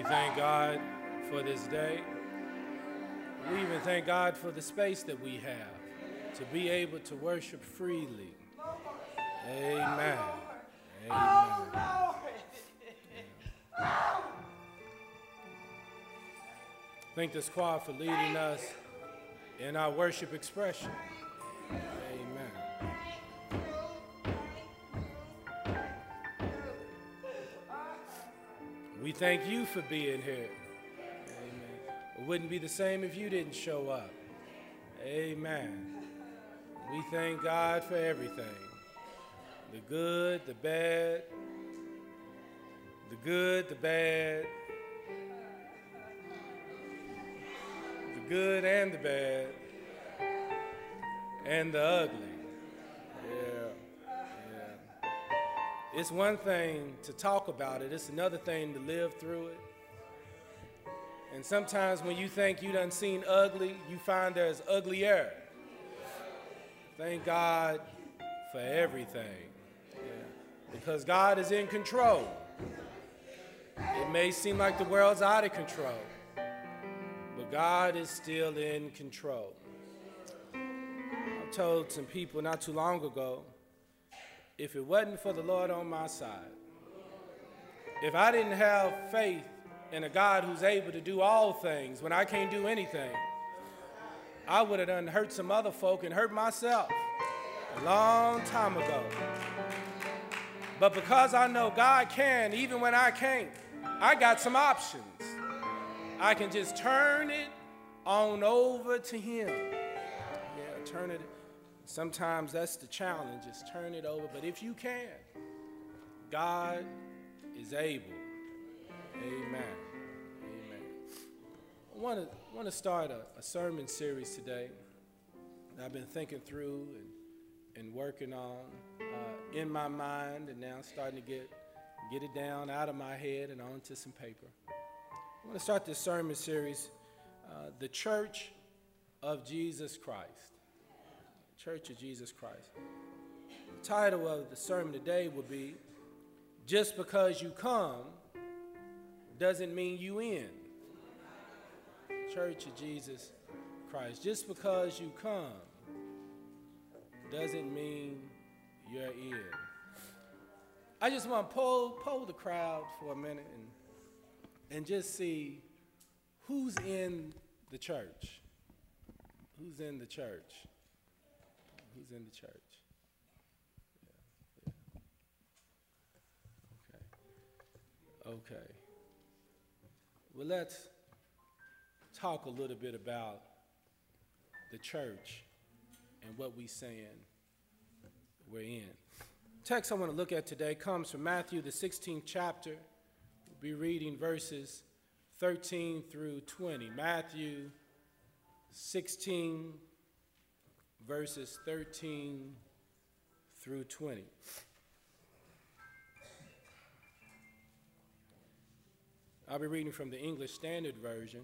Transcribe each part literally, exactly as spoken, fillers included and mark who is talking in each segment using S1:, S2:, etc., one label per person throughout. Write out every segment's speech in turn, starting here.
S1: thank God for this day. We even thank God for the space that we have to be able to worship freely. Amen. Amen. I thank this choir for leading us in our worship expression. Amen. We thank you for being here. Amen. It wouldn't be the same if you didn't show up. Amen. We thank God for everything. The good, the bad, the good, the bad, the good and the bad, and the ugly. Yeah, yeah. It's one thing to talk about it. It's another thing to live through it. And sometimes when you think you done seen ugly, you find there's uglier. Thank God for everything. Because God is in control. It may seem like the world's out of control, but God is still in control. I told some people not too long ago, if it wasn't for the Lord on my side, if I didn't have faith in a God who's able to do all things when I can't do anything, I would have done hurt some other folk and hurt myself a long time ago. But because I know God can, even when I can't, I got some options. I can just turn it on over to Him. Yeah, turn it. Sometimes that's the challenge, is turn it over. But if you can, God is able. Amen. Amen. I want to want to start a, a sermon series today that I've been thinking through and and working on uh, in my mind, and now starting to get get it down out of my head and onto some paper. I want to start this sermon series, uh, The Church of Jesus Christ. Church of Jesus Christ. The title of the sermon today will be, Just Because You Come Doesn't Mean You In. Church of Jesus Christ. Just because you come doesn't mean you're in. I just want to poll, poll the crowd for a minute and, and just see who's in the church. Who's in the church? Who's in the church? Yeah, yeah. Okay. Okay. Well, let's talk a little bit about the church and what we saying we're in. The text I want to look at today comes from Matthew, the sixteenth chapter. We'll be reading verses thirteen through twenty. Matthew sixteen, verses thirteen through twenty. I'll be reading from the English Standard Version.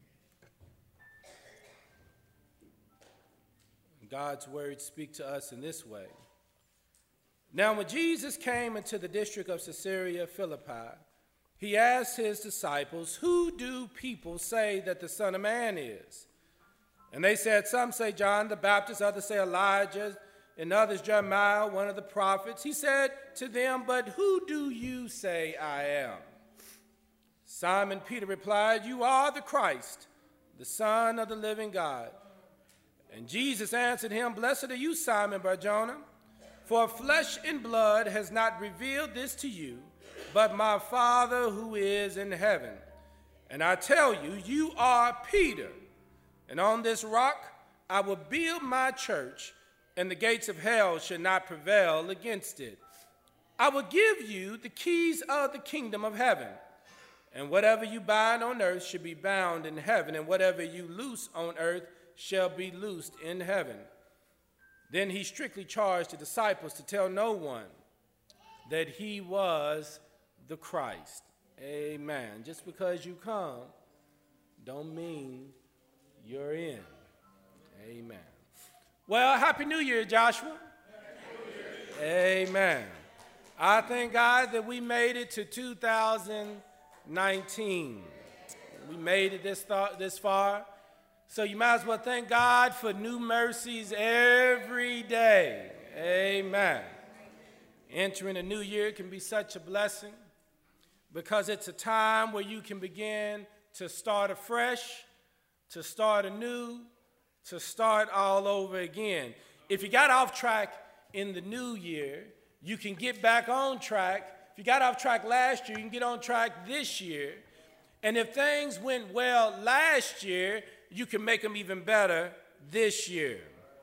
S1: God's words speak to us in this way. Now, when Jesus came into the district of Caesarea Philippi, he asked his disciples, "Who do people say that the Son of Man is?" And they said, "Some say John the Baptist, others say Elijah, and others Jeremiah, one of the prophets." He said to them, "But who do you say I am?" Simon Peter replied, "You are the Christ, the Son of the living God." And Jesus answered him, "Blessed are you, Simon Bar-Jonah, for flesh and blood has not revealed this to you, but my Father who is in heaven. And I tell you, you are Peter, and on this rock I will build my church, and the gates of hell shall not prevail against it. I will give you the keys of the kingdom of heaven, and whatever you bind on earth shall be bound in heaven, and whatever you loose on earth shall be loosed in heaven." Then he strictly charged the disciples to tell no one that he was the Christ. Amen. Just because you come don't mean you're in. Amen. Well, Happy New Year, Joshua. Happy New Year. Amen. I thank God that we made it to two thousand nineteen. We made it this, th- this far. So you might as well thank God for new mercies every day. Amen. Entering a new year can be such a blessing because it's a time where you can begin to start afresh, to start anew, to start all over again. If you got off track in the new year, you can get back on track. If you got off track last year, you can get on track this year. And if things went well last year, you can make them even better this year.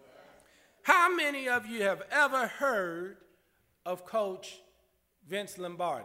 S1: How many of you have ever heard of Coach Vince Lombardi?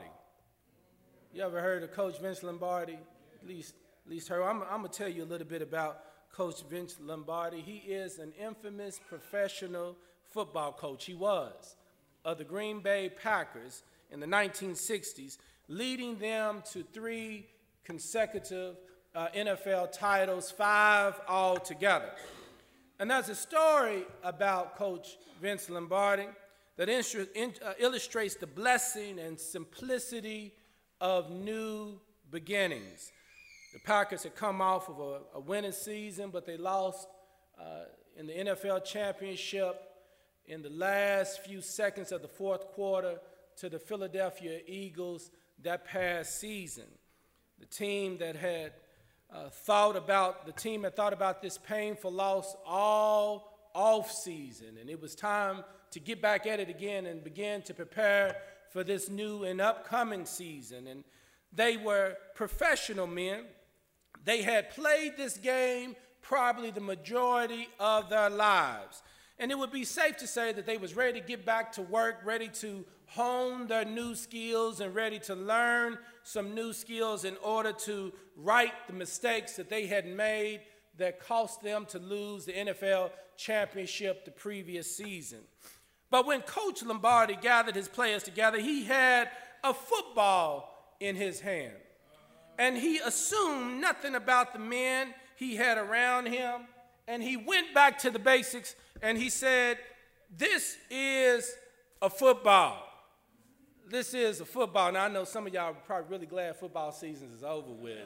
S1: You ever heard of Coach Vince Lombardi? At least, at least heard. I'm, I'm going to tell you a little bit about Coach Vince Lombardi. He is an infamous professional football coach. He was of the Green Bay Packers in the nineteen sixties, leading them to three consecutive uh, N F L titles, five altogether. And there's a story about Coach Vince Lombardi that in, uh, illustrates the blessing and simplicity of new beginnings. The Packers had come off of a, a winning season, but they lost uh, in the N F L championship in the last few seconds of the fourth quarter to the Philadelphia Eagles that past season. The team that had uh, thought about, the team had thought about this painful loss all off season, and it was time to get back at it again and begin to prepare for this new and upcoming season. And they were professional men. They had played this game probably the majority of their lives. And it would be safe to say that they was ready to get back to work, ready to hone their new skills and ready to learn some new skills in order to right the mistakes that they had made that cost them to lose the N F L championship the previous season. But when Coach Lombardi gathered his players together, he had a football in his hand. And he assumed nothing about the men he had around him. And he went back to the basics and he said, this is a football. This is a football. Now, I know some of y'all are probably really glad football season is over with.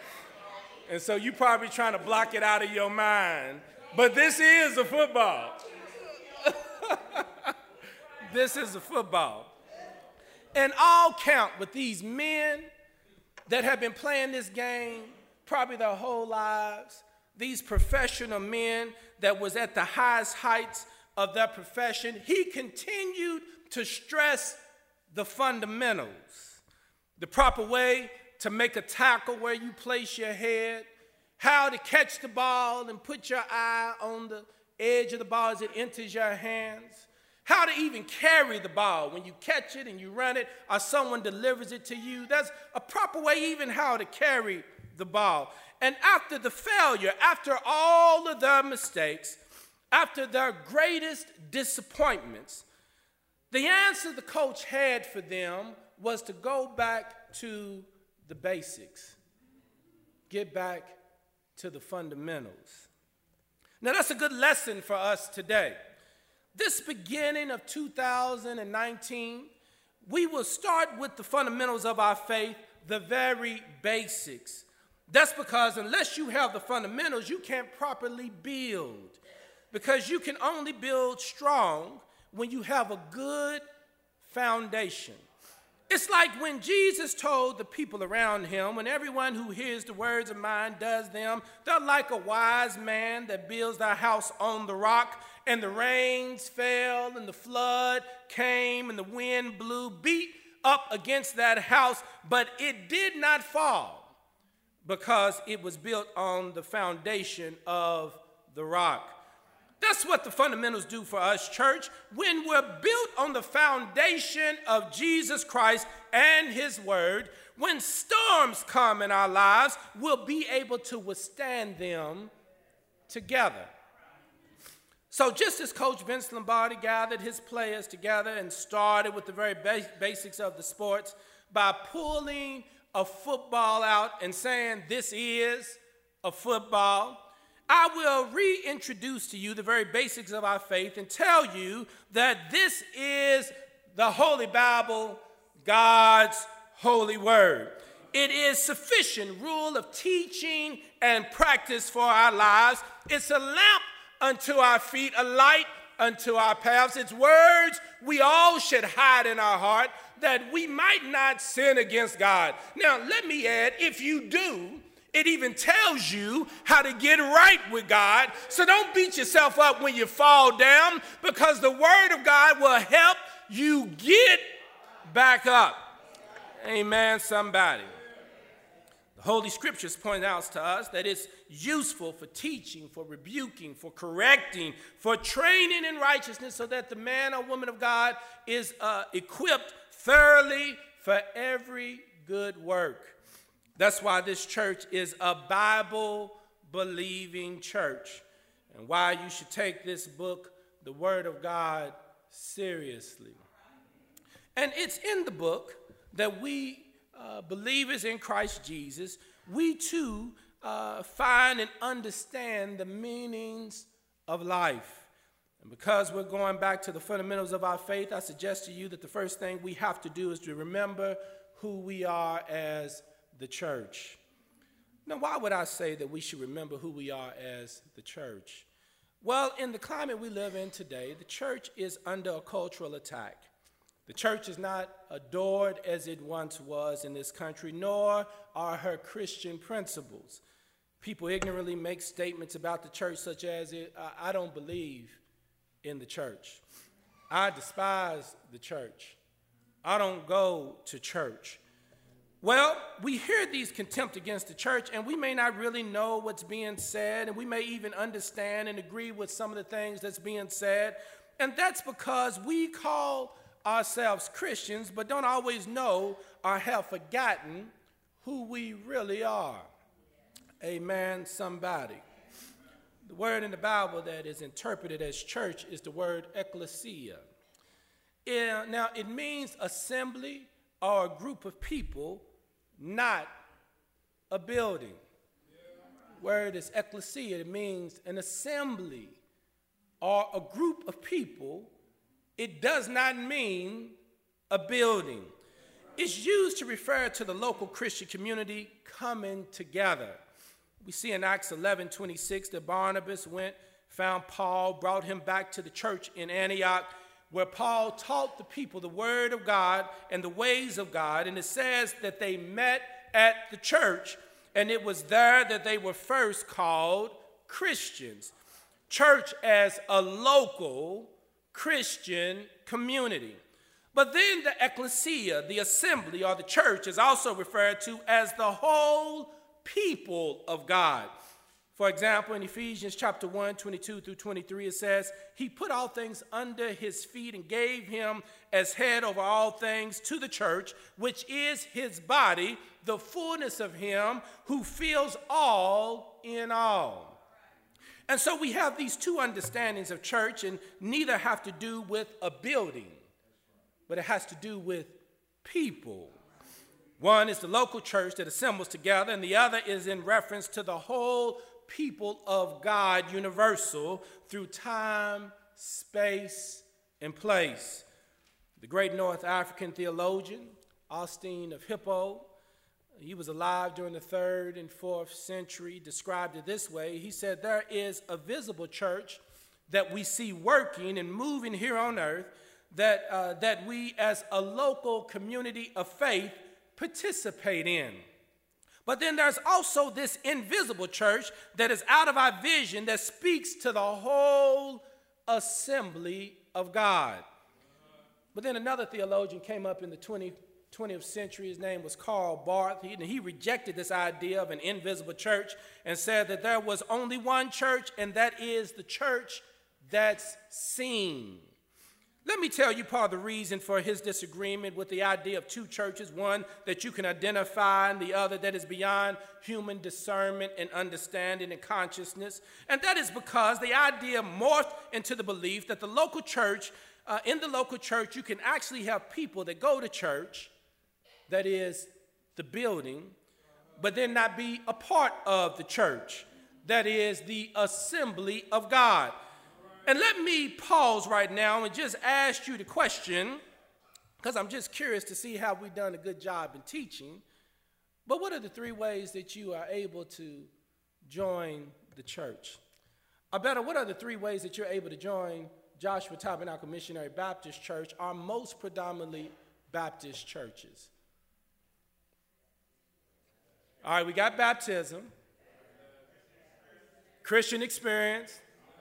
S1: And so you're probably trying to block it out of your mind. But this is a football. This is a football. And all count with these men that have been playing this game probably their whole lives, these professional men that was at the highest heights of their profession, he continued to stress the fundamentals, the proper way to make a tackle where you place your head, how to catch the ball and put your eye on the edge of the ball as it enters your hands, how to even carry the ball when you catch it and you run it or someone delivers it to you. There's a proper way even how to carry the ball. And after the failure, after all of their mistakes, after their greatest disappointments, the answer the coach had for them was to go back to the basics, get back to the fundamentals. Now, that's a good lesson for us today. This beginning of two thousand nineteen, we will start with the fundamentals of our faith, the very basics. That's because unless you have the fundamentals, you can't properly build, because you can only build strong when you have a good foundation. It's like when Jesus told the people around him, when everyone who hears the words of mine does them, they're like a wise man that builds their house on the rock, and the rains fell, and the flood came, and the wind blew, beat up against that house, but it did not fall because it was built on the foundation of the rock. That's what the fundamentals do for us, church. When we're built on the foundation of Jesus Christ and his word, when storms come in our lives, we'll be able to withstand them together. So just as Coach Vince Lombardi gathered his players together and started with the very basics of the sports by pulling a football out and saying this is a football, I will reintroduce to you the very basics of our faith and tell you that this is the Holy Bible, God's holy word. It is sufficient rule of teaching and practice for our lives. It's a lamp unto our feet, a light unto our paths. It's words we all should hide in our heart that we might not sin against God. Now, let me add, if you do, it even tells you how to get right with God. So don't beat yourself up when you fall down, because the word of God will help you get back up. Amen, somebody. The Holy Scriptures point out to us that it's useful for teaching, for rebuking, for correcting, for training in righteousness, so that the man or woman of God is uh, equipped thoroughly for every good work. That's why this church is a Bible-believing church, and why you should take this book, the Word of God, seriously. And it's in the book that we, uh, believers in Christ Jesus, we too uh, find and understand the meanings of life. And because we're going back to the fundamentals of our faith, I suggest to you that the first thing we have to do is to remember who we are as the church. Now, why would I say that we should remember who we are as the church? Well, in the climate we live in today, the church is under a cultural attack. The church is not adored as it once was in this country, nor are her Christian principles. People ignorantly make statements about the church such as, I don't believe in the church. I despise the church. I don't go to church. Well, we hear these contempt against the church, and we may not really know what's being said, and we may even understand and agree with some of the things that's being said. And that's because we call ourselves Christians, but don't always know or have forgotten who we really are. Amen, somebody. The word in the Bible that is interpreted as church is the word ecclesia. It, now, it means assembly or a group of people, not a building. The word is ecclesia. It means an assembly or a group of people. It does not mean a building. It's used to refer to the local Christian community coming together. We see in Acts eleven twenty-six that Barnabas went, found Paul, brought him back to the church in Antioch, where Paul taught the people the word of God and the ways of God. And it says that they met at the church, and it was there that they were first called Christians. Church as a local Christian community. But then the ecclesia, the assembly or the church, is also referred to as the whole people of God. For example, in Ephesians chapter one, twenty-two through twenty-three, it says, he put all things under his feet and gave him as head over all things to the church, which is his body, the fullness of him who fills all in all. And so we have these two understandings of church, and neither have to do with a building, but it has to do with people. One is the local church that assembles together, and the other is in reference to the whole people of God, universal, through time, space, and place. The great North African theologian, Augustine of Hippo, he was alive during the third and fourth century, described it this way. He said, there is a visible church that we see working and moving here on earth, that, uh, that we as a local community of faith participate in. But then there's also this invisible church that is out of our vision, that speaks to the whole assembly of God. But then another theologian came up in the twentieth century. His name was Karl Barth. He, he rejected this idea of an invisible church and said that there was only one church, and that is the church that's seen. Let me tell you part of the reason for his disagreement with the idea of two churches, one that you can identify and the other that is beyond human discernment and understanding and consciousness. And that is because the idea morphed into the belief that the local church, uh, in the local church, you can actually have people that go to church, that is the building, but then not be a part of the church, that is the assembly of God. And let me pause right now and just ask you the question, because I'm just curious to see how we've done a good job in teaching. But what are the three ways that you are able to join the church? Or better, what are the three ways that you're able to join Joshua Tabernacle Missionary Baptist Church, our most predominantly Baptist churches? All right, we got baptism, Christian experience,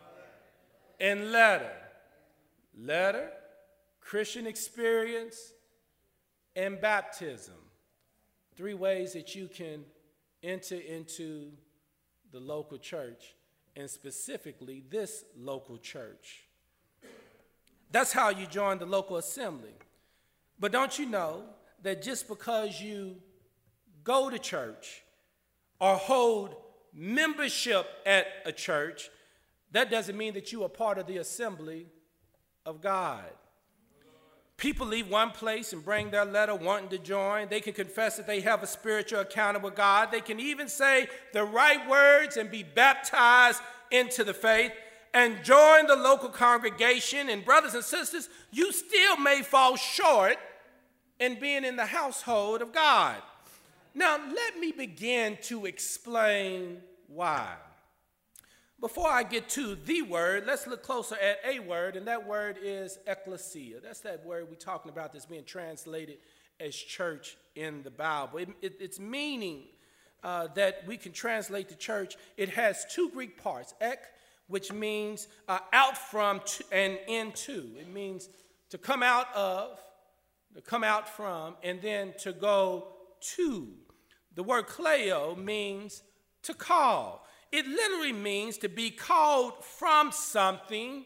S1: and letter. Letter, Christian experience, and baptism. Three ways that you can enter into the local church, and specifically this local church. That's how you join the local assembly. But don't you know that just because you go to church or hold membership at a church, that doesn't mean that you are part of the assembly of God. People leave one place and bring their letter wanting to join. They can confess that they have a spiritual encounter with God. They can even say the right words and be baptized into the faith and join the local congregation. And brothers and sisters, you still may fall short in being in the household of God. Now, let me begin to explain why. Before I get to the word, let's look closer at a word, and that word is ecclesia. That's that word we're talking about that's being translated as church in the Bible. It, it, its meaning uh, that we can translate to church, it has two Greek parts. Ek, which means uh, out from to, and into. It means to come out of, to come out from, and then to go to. The word kleo means to call. It literally means to be called from something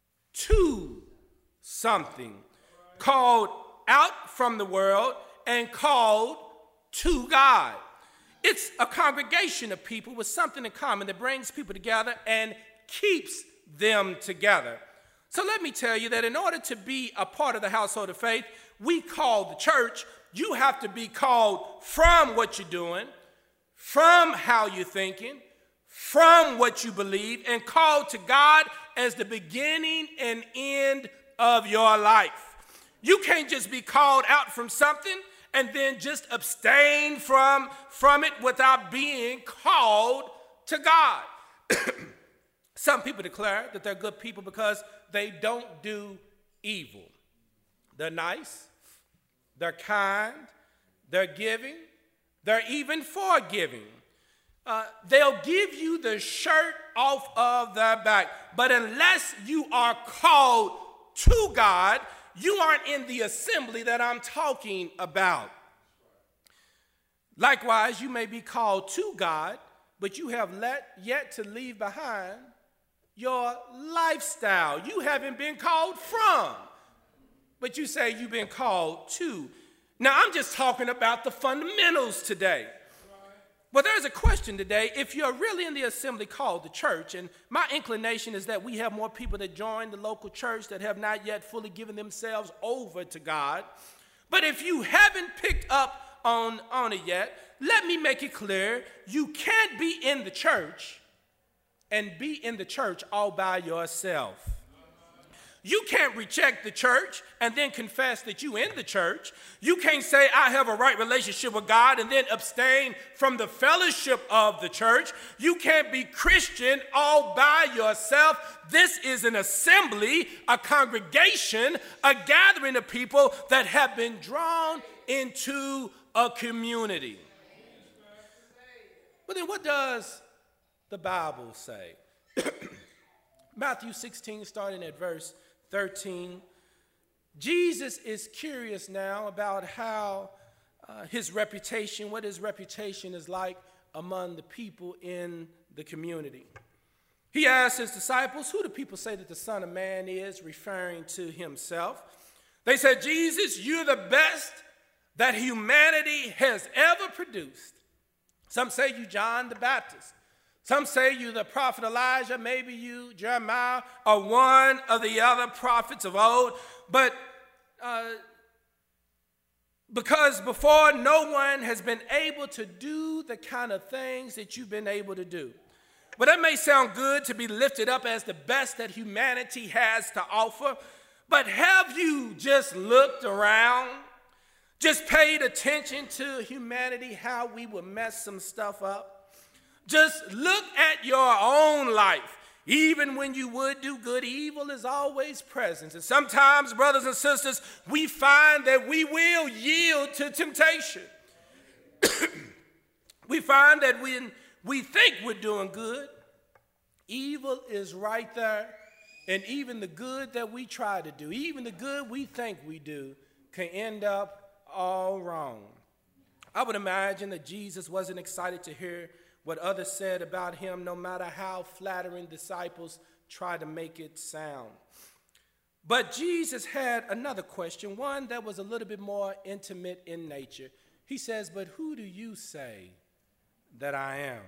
S1: to something. Called out from the world and called to God. It's a congregation of people with something in common that brings people together and keeps them together. So let me tell you that in order to be a part of the household of faith, we call the church, you have to be called from what you're doing, from how you're thinking, from what you believe, and called to God as the beginning and end of your life. You can't just be called out from something and then just abstain from, from it without being called to God. Some people declare that they're good people because they don't do evil. They're nice, they're kind, they're giving, they're even forgiving. Uh, they'll give you the shirt off of their back. But unless you are called to God, you aren't in the assembly that I'm talking about. Likewise, you may be called to God, but you have let, yet to leave behind your lifestyle. You haven't been called from, but you say you've been called to. Now, I'm just talking about the fundamentals today. Well, there's a question today. If you're really in the assembly called the church, and my inclination is that we have more people that join the local church that have not yet fully given themselves over to God. But if you haven't picked up on, on it yet, let me make it clear. You can't be in the church and be in the church all by yourself. You can't reject the church and then confess that you in the church. You can't say, I have a right relationship with God and then abstain from the fellowship of the church. You can't be Christian all by yourself. This is an assembly, a congregation, a gathering of people that have been drawn into a community. But then what does the Bible say? Matthew sixteen, starting at verse thirteen. Jesus is curious now about how uh, his reputation, what his reputation is like among the people in the community. He asked his disciples, who do people say that the Son of Man is, referring to himself? They said, Jesus, you're the best that humanity has ever produced. Some say you John the Baptist. Some say you the prophet Elijah, maybe you Jeremiah, or one of the other prophets of old. But uh, because before, no one has been able to do the kind of things that you've been able to do. But that may sound good to be lifted up as the best that humanity has to offer. But have you just looked around? just paid attention to humanity, how we would mess some stuff up. Just look at your own life. Even when you would do good, evil is always present. And sometimes, brothers and sisters, we find that we will yield to temptation. We find that when we think we're doing good, evil is right there. And even the good that we try to do, even the good we think we do, can end up all wrong. I would imagine that Jesus wasn't excited to hear what others said about him, no matter how flattering disciples tried to make it sound. But Jesus had another question, one that was a little bit more intimate in nature. He says, but who do you say that I am?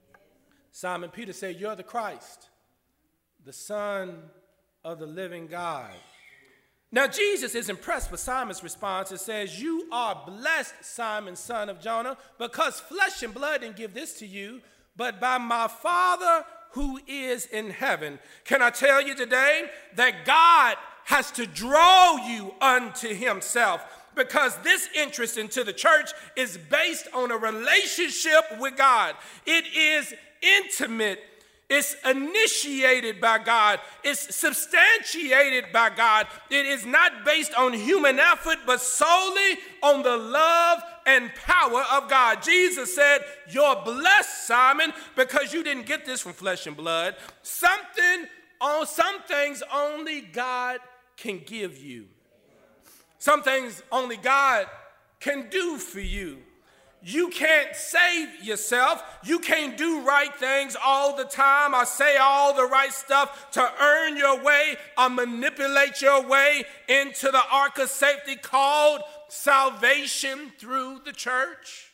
S1: Simon Peter said, you're the Christ, the Son of the living God. Now, Jesus is impressed with Simon's response and says, you are blessed, Simon, son of Jonah, because flesh and blood didn't give this to you, but by my Father who is in heaven. Can I tell you today that God has to draw you unto himself, because this interest into the church is based on a relationship with God. It is intimate. It's initiated by God. It's substantiated by God. It is not based on human effort, but solely on the love and power of God. Jesus said, you're blessed, Simon, because you didn't get this from flesh and blood. Something on some things only God can give you. Some things only God can do for you. You can't save yourself. You can't do right things all the time or say all the right stuff to earn your way or manipulate your way into the ark of safety called salvation through the church.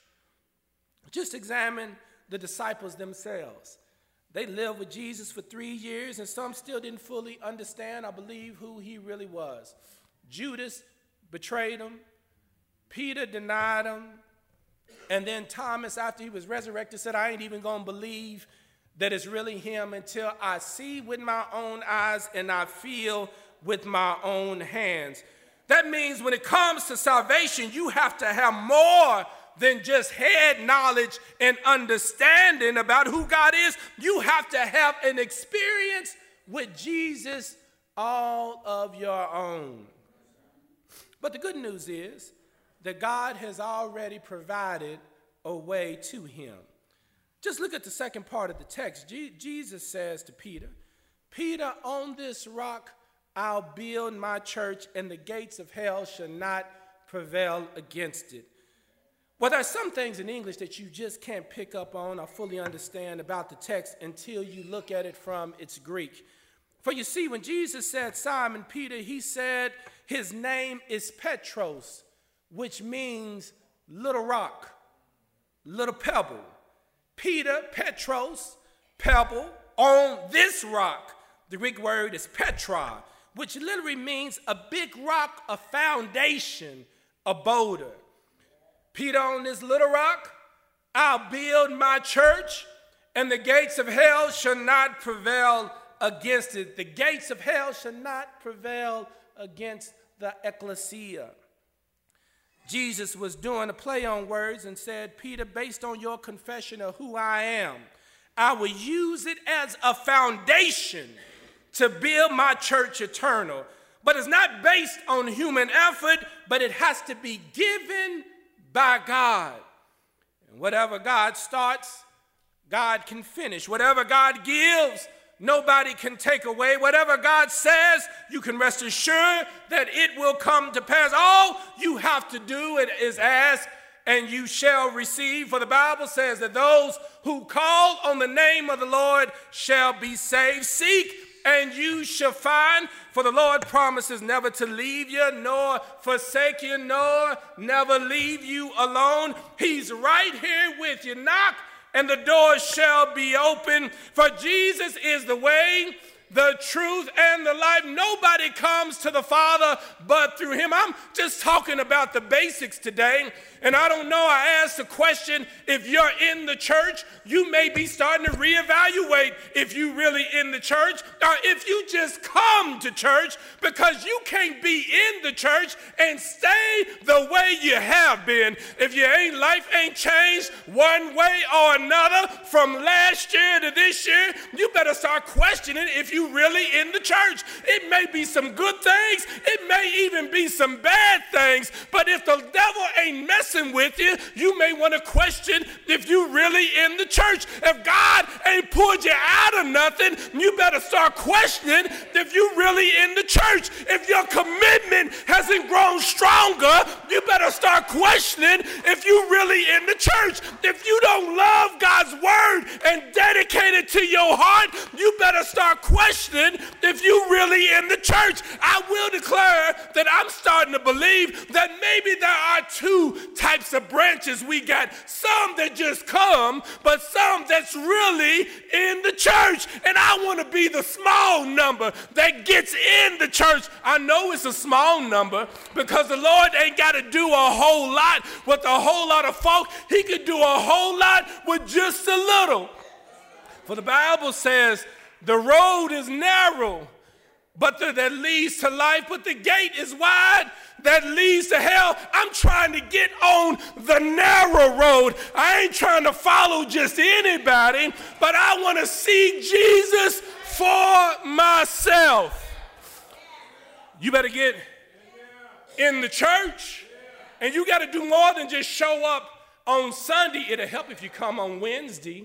S1: Just examine the disciples themselves. They lived with Jesus for three years, and some still didn't fully understand or believe who he really was. Judas betrayed him. Peter denied him. And then Thomas, after he was resurrected, said, I ain't even going to believe that it's really him until I see with my own eyes and I feel with my own hands. That means when it comes to salvation, you have to have more than just head knowledge and understanding about who God is. You have to have an experience with Jesus all of your own. But the good news is that God has already provided a way to him. Just look at the second part of the text. Je- Jesus says to Peter, Peter, on this rock I'll build my church, and the gates of hell shall not prevail against it. Well, there are some things in English that you just can't pick up on or fully understand about the text until you look at it from its Greek. For you see, when Jesus said Simon Peter, he said his name is Petros, which means little rock, little pebble. Peter, Petros, pebble, on this rock. The Greek word is Petra, which literally means a big rock, a foundation, a boulder. Peter, on this little rock, I'll build my church, and the gates of hell shall not prevail against it. The gates of hell shall not prevail against the ecclesia. Jesus was doing a play on words and said, Peter, based on your confession of who I am, I will use it as a foundation to build my church eternal. But it's not based on human effort, but it has to be given by God. And whatever God starts, God can finish. Whatever God gives, nobody can take away. Whatever God says, you can rest assured that it will come to pass. All you have to do is ask, and you shall receive. For the Bible says that those who call on the name of the Lord shall be saved. Seek, and you shall find. For the Lord promises never to leave you, nor forsake you, nor never leave you alone. He's right here with you. Knock, and the door shall be open. For Jesus is the way, the truth, and the life. Nobody comes to the Father but through him. I'm just talking about the basics today. And I don't know, I asked the question, if you're in the church, you may be starting to reevaluate if you really in the church, or if you just come to church, because you can't be in the church and stay the way you have been. If your ain't life ain't changed one way or another from last year to this year, you better start questioning if you really in the church. It may be some good things, it may even be some bad things, but if the devil ain't messing with you, you may want to question if you really in the church. If God ain't pulled you out of nothing, you better start questioning if you really in the church. If your commitment hasn't grown stronger, you better start questioning if you really in the church. If you don't love God's word and dedicate it to your heart, you better start questioning if you really in the church. I will declare that I'm starting to believe that maybe there are two types of branches we got. Some that just come, but some that's really in the church. And I want to be the small number that gets in the church. I know it's a small number because the Lord ain't got to do a whole lot with a whole lot of folk. He could do a whole lot with just a little. For the Bible says the road is narrow, but the, that leads to life, but the gate is wide that leads to hell. I'm trying to get on the narrow road. I ain't trying to follow just anybody, but I want to see Jesus for myself. You better get in the church, and you got to do more than just show up on Sunday. It'll help if you come on Wednesday.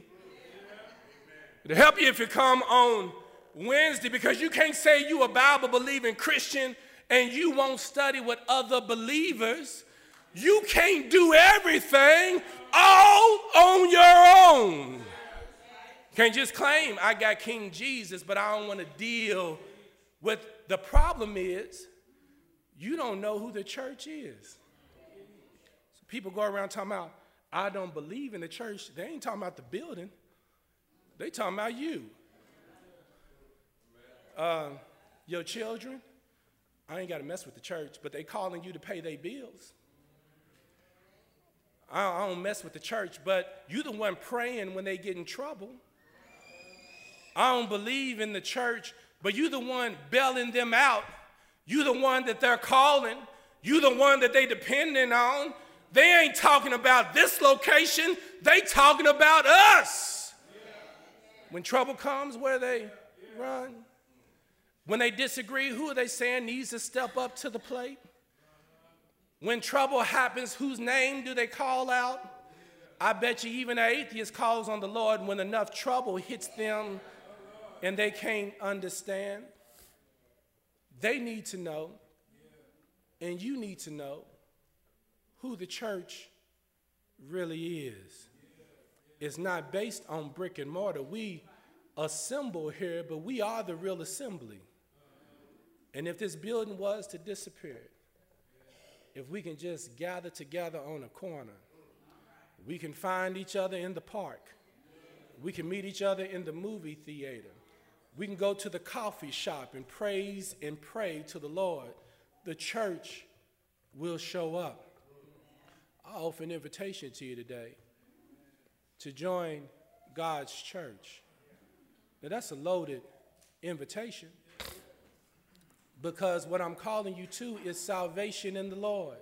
S1: It'll help you if you come on Wednesday, because you can't say you a Bible-believing Christian and you won't study with other believers. You can't do everything all on your own. Can't just claim I got King Jesus, but I don't want to deal with the problem is you don't know who the church is. So people go around talking about, I don't believe in the church. They ain't talking about the building. They talking about you. Uh, your children, I ain't got to mess with the church, but they calling you to pay their bills. I, I don't mess with the church, but you the one praying when they get in trouble. I don't believe in the church, but you the one bailing them out. You the one that they're calling. You the one that they depending on. They ain't talking about this location. They talking about us. When trouble comes, where they run. When they disagree, who are they saying needs to step up to the plate? When trouble happens, whose name do they call out? I bet you even an atheist calls on the Lord when enough trouble hits them and they can't understand. They need to know, and you need to know, who the church really is. It's not based on brick and mortar. We assemble here, but we are the real assembly. And if this building was to disappear, if we can just gather together on a corner, we can find each other in the park, we can meet each other in the movie theater, we can go to the coffee shop and praise and pray to the Lord, the church will show up. I offer an invitation to you today to join God's church. Now that's a loaded invitation, because what I'm calling you to is salvation in the Lord.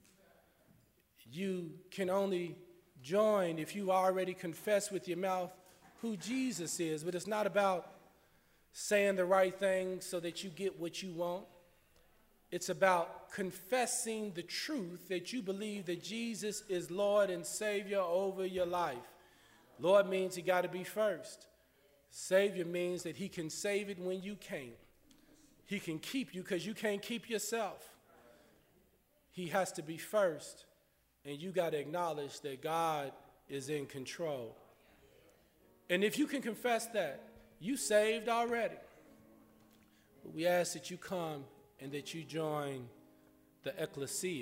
S1: You can only join if you already confess with your mouth who Jesus is, but it's not about saying the right thing so that you get what you want. It's about confessing the truth that you believe that Jesus is Lord and Savior over your life. Lord means he got to be first. Savior means that he can save it when you can't. He can keep you because you can't keep yourself. He has to be first, and you got to acknowledge that God is in control. And if you can confess that, you saved already. But we ask that you come and that you join the ecclesia,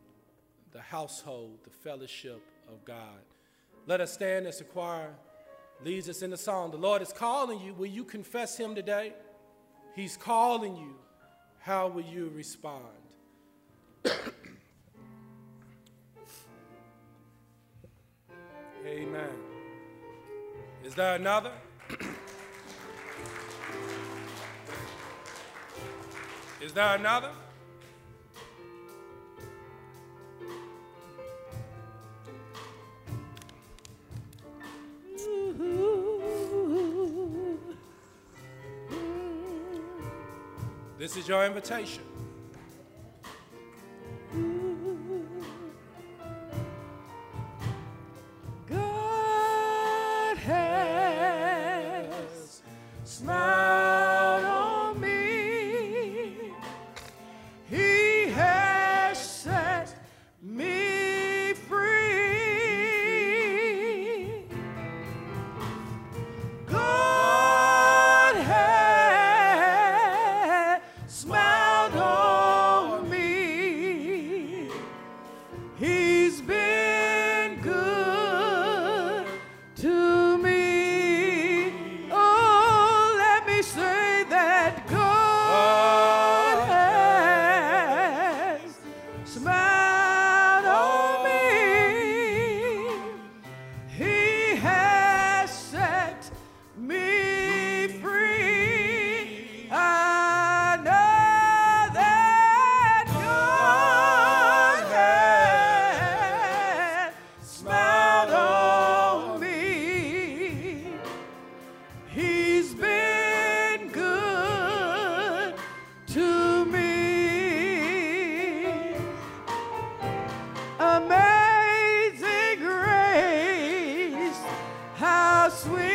S1: the household, the fellowship of God. Let us stand as a choir leads us in the song. The Lord is calling you. Will you confess him today? He's calling you. How will you respond? Amen. Is there another? Is there another? This is your invitation.
S2: God has smiled on me. He has set me free. God has smiled on me. He's been good to me. Oh, let me say that God has smiled on me. He has set me free. I know that God has smiled on me. He's been good to me. Amazing grace, how sweet